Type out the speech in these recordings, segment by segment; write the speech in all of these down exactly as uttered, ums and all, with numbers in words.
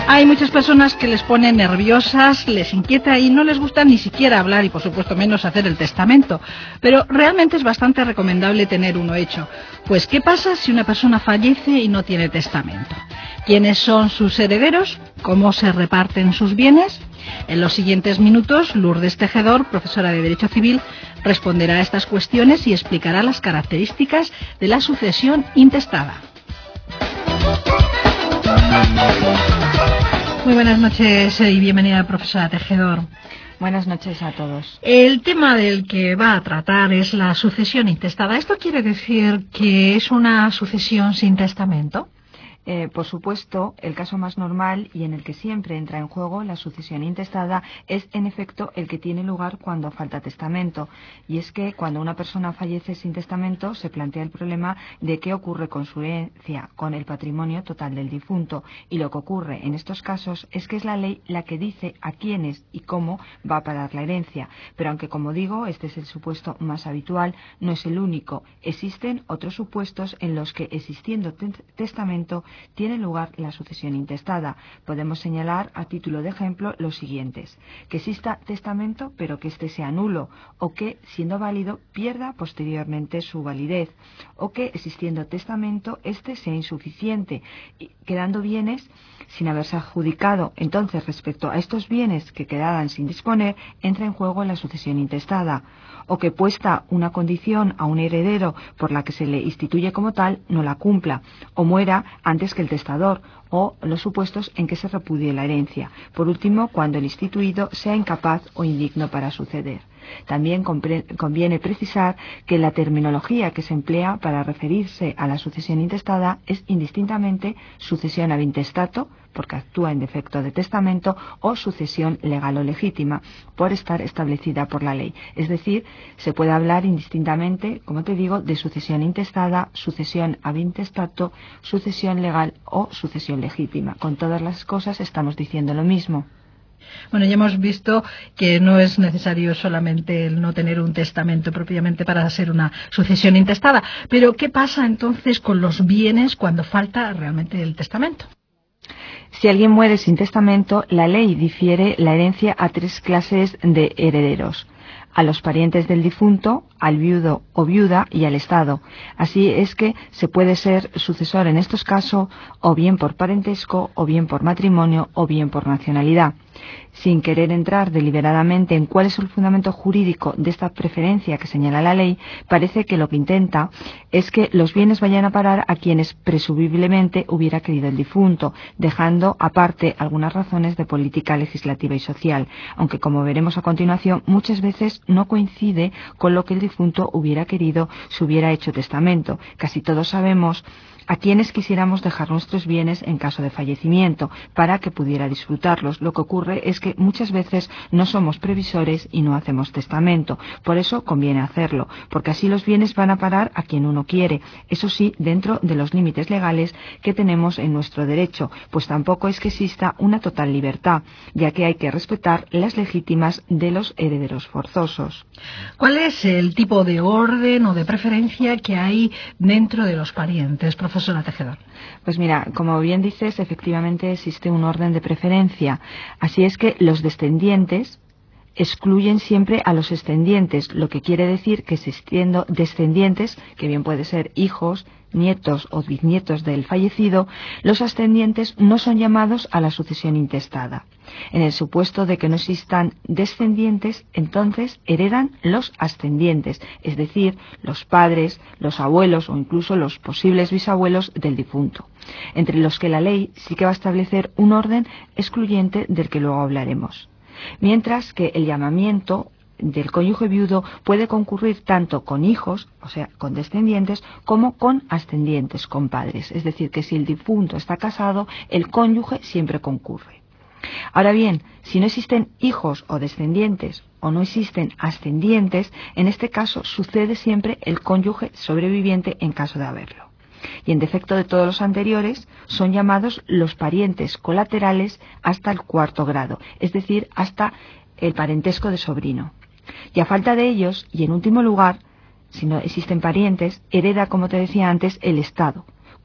Hay muchas personas que les pone nerviosas, les inquieta y no les gusta ni siquiera hablar y por supuesto menos hacer el testamento. Pero realmente es bastante recomendable tener uno hecho. Pues ¿qué pasa si una persona fallece y no tiene testamento? ¿Quiénes son sus herederos? ¿Cómo se reparten sus bienes? En los siguientes minutos, Lourdes Tejedor, profesora de Derecho Civil, responderá a estas cuestiones y explicará las características de la sucesión intestada. Muy buenas noches y bienvenida, profesora Tejedor. Buenas noches a todos. El tema del que va a tratar es la sucesión intestada. ¿Esto quiere decir que es una sucesión sin testamento? Eh, por supuesto, el caso más normal y en el que siempre entra en juego la sucesión intestada es, en efecto, el que tiene lugar cuando falta testamento. Y es que cuando una persona fallece sin testamento se plantea el problema de qué ocurre con su herencia, con el patrimonio total del difunto. Y lo que ocurre en estos casos es que es la ley la que dice a quiénes y cómo va a parar la herencia. Pero aunque, como digo, este es el supuesto más habitual, no es el único. Existen otros supuestos en los que, existiendo testamento, tiene lugar la sucesión intestada. Podemos señalar a título de ejemplo los siguientes: que exista testamento pero que éste sea nulo, o que, siendo válido, pierda posteriormente su validez, o que, existiendo testamento, éste sea insuficiente, quedando bienes sin haberse adjudicado. Entonces, respecto a estos bienes que quedaran sin disponer, entra en juego la sucesión intestada. O que, puesta una condición a un heredero por la que se le instituye como tal, no la cumpla, o muera antes que el testador, o los supuestos en que se repudie la herencia. Por último, cuando el instituido sea incapaz o indigno para suceder. También conviene precisar que la terminología que se emplea para referirse a la sucesión intestada es indistintamente sucesión ab intestato, porque actúa en defecto de testamento, o sucesión legal o legítima, por estar establecida por la ley. Es decir, se puede hablar indistintamente, como te digo, de sucesión intestada, sucesión ab intestato, sucesión legal o sucesión legítima. Con todas las cosas estamos diciendo lo mismo. Bueno, ya hemos visto que no es necesario solamente el no tener un testamento propiamente para hacer una sucesión intestada. Pero, ¿qué pasa entonces con los bienes cuando falta realmente el testamento? Si alguien muere sin testamento, la ley difiere la herencia a tres clases de herederos: a los parientes del difunto, al viudo o viuda y al Estado. Así es que se puede ser sucesor en estos casos o bien por parentesco, o bien por matrimonio, o bien por nacionalidad. Sin querer entrar deliberadamente en cuál es el fundamento jurídico de esta preferencia que señala la ley, parece que lo que intenta es que los bienes vayan a parar a quienes presumiblemente hubiera querido el difunto, dejando aparte algunas razones de política legislativa y social, aunque, como veremos a continuación, muchas veces no coincide con lo que el difunto hubiera querido si hubiera hecho testamento. Casi todos sabemos a quienes quisiéramos dejar nuestros bienes en caso de fallecimiento, para que pudiera disfrutarlos. Lo que ocurre es que muchas veces no somos previsores y no hacemos testamento. Por eso conviene hacerlo, porque así los bienes van a parar a quien uno quiere. Eso sí, dentro de los límites legales que tenemos en nuestro derecho, pues tampoco es que exista una total libertad, ya que hay que respetar las legítimas de los herederos forzosos. ¿Cuál es el tipo de orden o de preferencia que hay dentro de los parientes, profesor Tejedor? Pues mira, como bien dices, efectivamente existe un orden de preferencia. Así es que los descendientes excluyen siempre a los ascendientes, lo que quiere decir que, existiendo descendientes, que bien puede ser hijos, nietos o bisnietos del fallecido, los ascendientes no son llamados a la sucesión intestada. En el supuesto de que no existan descendientes, entonces heredan los ascendientes, es decir, los padres, los abuelos o incluso los posibles bisabuelos del difunto, entre los que la ley sí que va a establecer un orden excluyente del que luego hablaremos. Mientras que el llamamiento del cónyuge viudo puede concurrir tanto con hijos, o sea, con descendientes, como con ascendientes, con padres. Es decir, que si el difunto está casado, el cónyuge siempre concurre. Ahora bien, si no existen hijos o descendientes, o no existen ascendientes, en este caso sucede siempre el cónyuge sobreviviente en caso de haberlo. Y en defecto de todos los anteriores, son llamados los parientes colaterales hasta el cuarto grado, es decir, hasta el parentesco de sobrino. Y a falta de ellos, y en último lugar, si no existen parientes, hereda, como te decía antes, el Estado,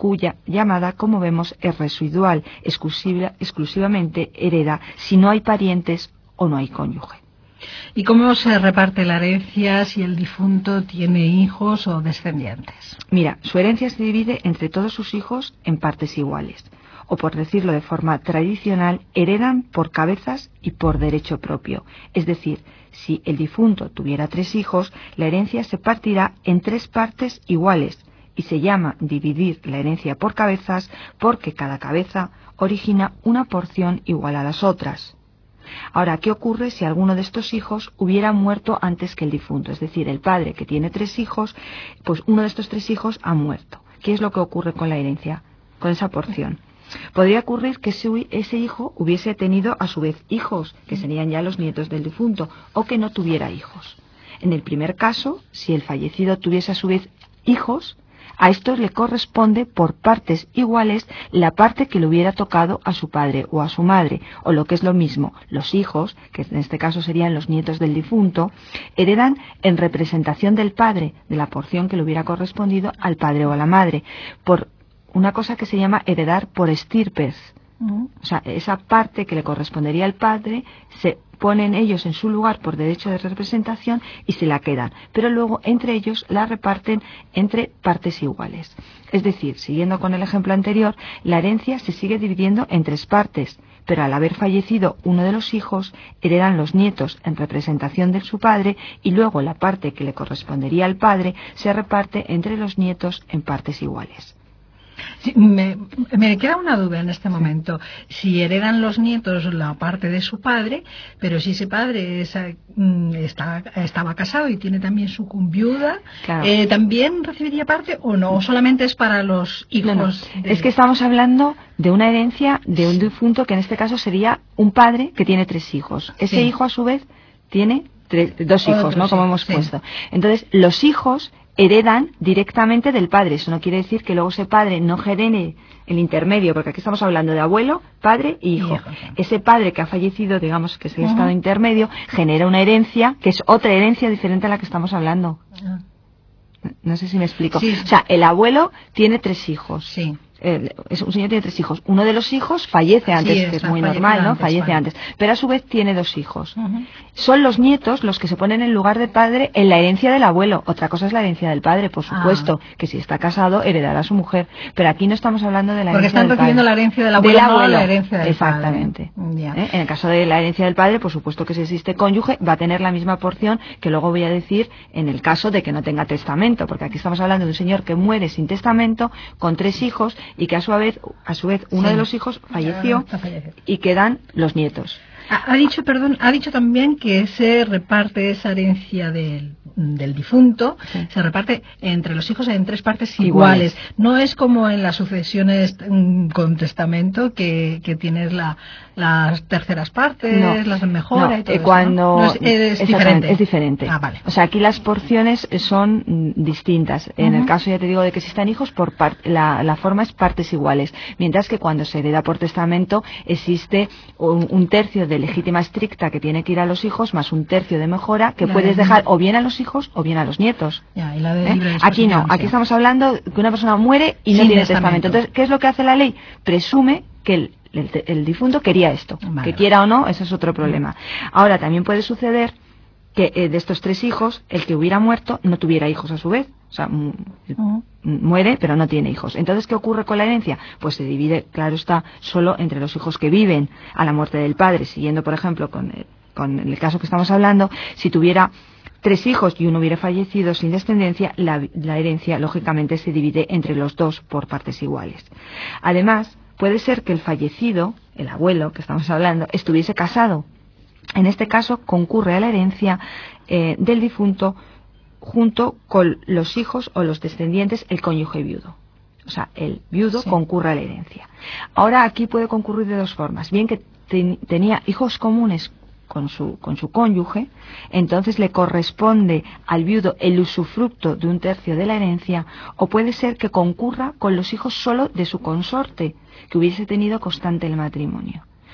cuya llamada, como vemos, es residual, exclusiva, exclusivamente hereda si no hay parientes o no hay cónyuge. ¿Y cómo se reparte la herencia si el difunto tiene hijos o descendientes? Mira, su herencia se divide entre todos sus hijos en partes iguales, o por decirlo de forma tradicional, heredan por cabezas y por derecho propio. Es decir, si el difunto tuviera tres hijos, la herencia se partirá en tres partes iguales, y se llama dividir la herencia por cabezas porque cada cabeza origina una porción igual a las otras. Ahora, ¿qué ocurre si alguno de estos hijos hubiera muerto antes que el difunto? Es decir, el padre que tiene tres hijos, pues uno de estos tres hijos ha muerto. ¿Qué es lo que ocurre con la herencia, con esa porción? Podría ocurrir que ese hijo hubiese tenido a su vez hijos, que serían ya los nietos del difunto, o que no tuviera hijos. En el primer caso, si el fallecido tuviese a su vez hijos, a estos le corresponde por partes iguales la parte que le hubiera tocado a su padre o a su madre, o lo que es lo mismo, los hijos, que en este caso serían los nietos del difunto, heredan en representación del padre, de la porción que le hubiera correspondido al padre o a la madre, por una cosa que se llama heredar por estirpes. Uh-huh. O sea, esa parte que le correspondería al padre se ponen ellos en su lugar por derecho de representación y se la quedan, pero luego entre ellos la reparten entre partes iguales. Es decir, siguiendo con el ejemplo anterior, la herencia se sigue dividiendo en tres partes, pero al haber fallecido uno de los hijos, heredan los nietos en representación de su padre y luego la parte que le correspondería al padre se reparte entre los nietos en partes iguales. Sí, me, me queda una duda en este momento. Si heredan los nietos la parte de su padre, pero si ese padre es, está, estaba casado y tiene también su viuda, claro. eh, ¿también recibiría parte o no? ¿O solamente es para los hijos? No, no. De... Es que estamos hablando de una herencia de un difunto que en este caso sería un padre que tiene tres hijos. Ese sí. hijo a su vez tiene tres, dos hijos, Otros, ¿no? Como sí, hemos sí. puesto. Entonces, los hijos heredan directamente del padre. Eso no quiere decir que luego ese padre no genere el intermedio, porque aquí estamos hablando de abuelo, padre y hijo. hijo sí. Ese padre que ha fallecido, digamos que es el uh-huh. estado intermedio, genera una herencia que es otra herencia diferente a la que estamos hablando. Uh-huh. No sé si me explico. Sí. O sea, el abuelo tiene tres hijos. Sí. Eh, es un señor tiene tres hijos. Uno de los hijos fallece antes, sí, que es muy normal, ¿no? Antes, fallece vale. antes. Pero a su vez tiene dos hijos. Uh-huh. Son los nietos los que se ponen en lugar del padre en la herencia del abuelo. Otra cosa es la herencia del padre, por supuesto, ah. que si está casado heredará a su mujer. Pero aquí no estamos hablando de la Porque herencia del padre. Porque están recibiendo la herencia del abuelo, del abuelo. No la herencia del Exactamente. padre. Yeah. ¿Eh? En el caso de la herencia del padre, por supuesto que si existe cónyuge, va a tener la misma porción que luego voy a decir en el caso de que no tenga testamento. Porque aquí estamos hablando de un señor que muere sin testamento, con tres hijos, y que a su vez a su vez uno sí. de los hijos falleció y quedan los nietos. Ha, ha dicho, perdón, ha dicho también que se reparte esa herencia del, del difunto, sí. se reparte entre los hijos en tres partes iguales. iguales. No es como en las sucesiones con testamento que, que tienes la, las terceras partes, no, las de mejora no, y todo eh, cuando eso, ¿no? No es, es diferente. Es diferente. Ah, vale. O sea, aquí las porciones son mm, distintas. Uh-huh. En el caso, ya te digo, de que existan hijos, por par- la, la forma es partes iguales. Mientras que cuando se hereda por testamento existe un, un tercio de legítima estricta que tiene que ir a los hijos, más un tercio de mejora que la puedes de... dejar o bien a los hijos o bien a los nietos. Ya, y la de ¿Eh? Aquí no, aquí estamos hablando que una persona muere y no Sin tiene testamento. testamento. Entonces, ¿qué es lo que hace la ley? Presume que el, el, el difunto quería esto. Vale. Que quiera o no, eso es otro problema. Ahora, también puede suceder que eh, de estos tres hijos, el que hubiera muerto no tuviera hijos a su vez. O sea, m- uh-huh. muere, pero no tiene hijos. Entonces, ¿qué ocurre con la herencia? Pues se divide, claro está, solo entre los hijos que viven a la muerte del padre. Siguiendo, por ejemplo, con el, con el caso que estamos hablando, si tuviera tres hijos y uno hubiera fallecido sin descendencia, la, la herencia, lógicamente, se divide entre los dos por partes iguales. Además, puede ser que el fallecido, el abuelo que estamos hablando, estuviese casado. En este caso, concurre a la herencia eh, del difunto junto con los hijos o los descendientes, el cónyuge viudo. O sea, el viudo sí. concurre a la herencia. Ahora, aquí puede concurrir de dos formas. Bien que ten, tenía hijos comunes con su, con su cónyuge, entonces le corresponde al viudo el usufructo de un tercio de la herencia, o puede ser que concurra con los hijos solo de su consorte, que hubiese tenido constante el matrimonio.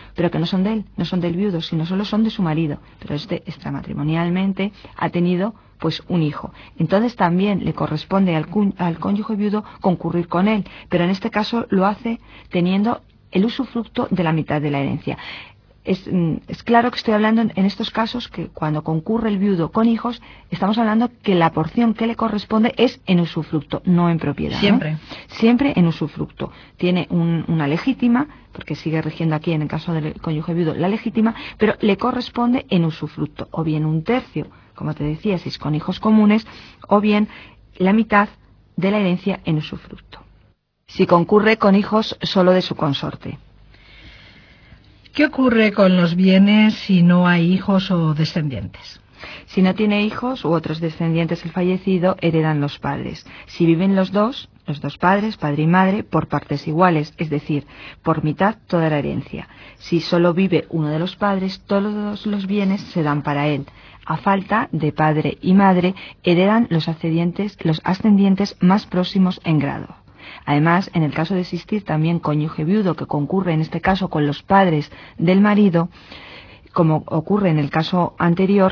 pero que no son de él, no son del viudo, sino solo son de su marido, pero este extramatrimonialmente ha tenido pues un hijo. Entonces también le corresponde al, al cónyuge viudo concurrir con él, pero en este caso lo hace teniendo el usufructo de la mitad de la herencia. Es, es claro que estoy hablando en, en estos casos que cuando concurre el viudo con hijos, estamos hablando que la porción que le corresponde es en usufructo, no en propiedad. Siempre. ¿no? Siempre en usufructo. Tiene un, una legítima, porque sigue rigiendo aquí en el caso del cónyuge viudo la legítima, pero le corresponde en usufructo, o bien un tercio, como te decía, si es con hijos comunes, o bien la mitad de la herencia en usufructo. Si concurre con hijos solo de su consorte. ¿Qué ocurre con los bienes si no hay hijos o descendientes? Si no tiene hijos u otros descendientes el fallecido, heredan los padres. Si viven los dos, los dos padres, padre y madre, por partes iguales, es decir, por mitad toda la herencia. Si solo vive uno de los padres, todos los bienes se dan para él. A falta de padre y madre, heredan los ascendientes, los ascendientes más próximos en grado. Además, en el caso de existir también cónyuge viudo que concurre en este caso con los padres del marido, como ocurre en el caso anterior,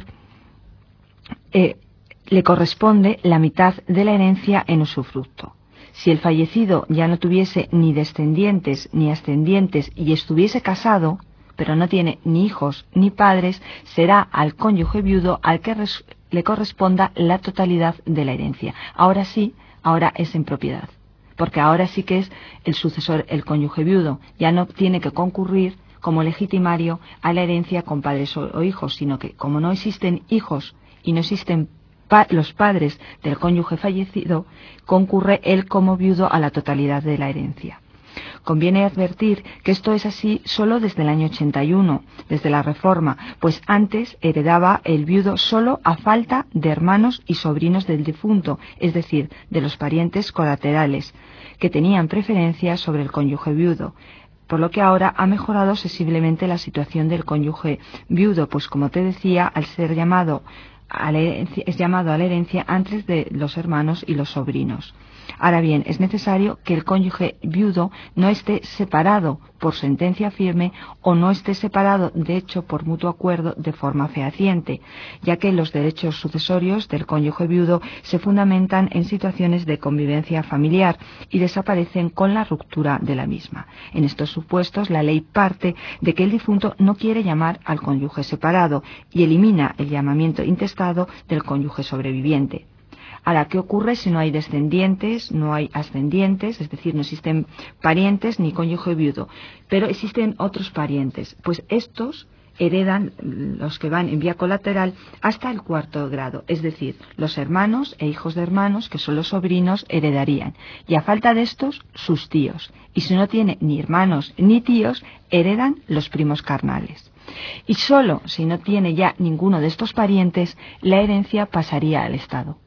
eh, le corresponde la mitad de la herencia en usufructo. Si el fallecido ya no tuviese ni descendientes ni ascendientes y estuviese casado, pero no tiene ni hijos ni padres, será al cónyuge viudo al que res- le corresponda la totalidad de la herencia. Ahora sí, ahora es en propiedad. Porque ahora sí que es el sucesor, el cónyuge viudo, ya no tiene que concurrir como legitimario a la herencia con padres o, o hijos, sino que como no existen hijos y no existen pa los padres del cónyuge fallecido, concurre él como viudo a la totalidad de la herencia. Conviene advertir que esto es así solo desde el año ochenta y uno, desde la Reforma, pues antes heredaba el viudo solo a falta de hermanos y sobrinos del difunto, es decir, de los parientes colaterales, que tenían preferencia sobre el cónyuge viudo, por lo que ahora ha mejorado sensiblemente la situación del cónyuge viudo, pues como te decía, al ser llamado a la herencia, es llamado a la herencia antes de los hermanos y los sobrinos. Ahora bien, es necesario que el cónyuge viudo no esté separado por sentencia firme o no esté separado, de hecho, por mutuo acuerdo de forma fehaciente, ya que los derechos sucesorios del cónyuge viudo se fundamentan en situaciones de convivencia familiar y desaparecen con la ruptura de la misma. En estos supuestos, la ley parte de que el difunto no quiere llamar al cónyuge separado y elimina el llamamiento intestado del cónyuge sobreviviente. Ahora, ¿qué ocurre si no hay descendientes, no hay ascendientes? Es decir, no existen parientes ni cónyuge viudo, pero existen otros parientes. Pues estos heredan, los que van en vía colateral, hasta el cuarto grado. Es decir, los hermanos e hijos de hermanos, que son los sobrinos, heredarían. Y a falta de estos, sus tíos. Y si no tiene ni hermanos ni tíos, heredan los primos carnales. Y solo si no tiene ya ninguno de estos parientes, la herencia pasaría al Estado.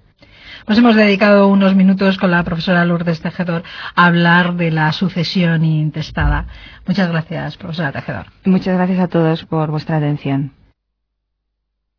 Nos hemos dedicado unos minutos con la profesora Lourdes Tejedor a hablar de la sucesión intestada. Muchas gracias, profesora Tejedor. Muchas gracias a todos por vuestra atención.